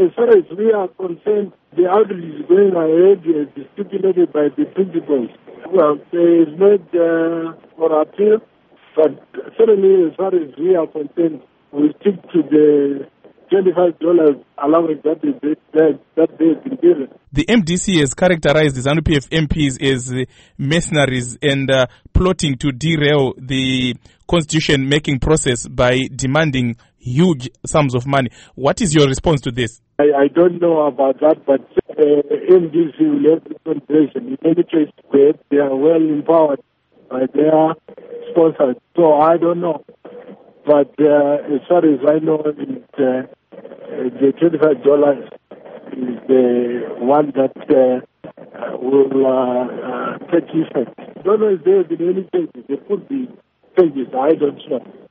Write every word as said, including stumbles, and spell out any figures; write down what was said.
as far as we are concerned, the outreach is going ahead as stipulated by the principals. Well, there is no uh, for appeal, but certainly as far as we are concerned, we stick to the twenty-five dollars allowance that is that, that they have been given. The M D C has characterized the ZANU P F M Ps as uh, mercenaries and uh, plotting to derail the constitution-making process by demanding huge sums of money. What is your response to this? I, I don't know about that, but uh, M D C will have the consideration. In any case, they, they are well empowered by their sponsors, so I don't know. But uh, as far as I know, it, uh, the twenty-five dollars is the one that uh, will uh, uh, take effect. I don't know if there have been any changes. There could be changes. I don't know.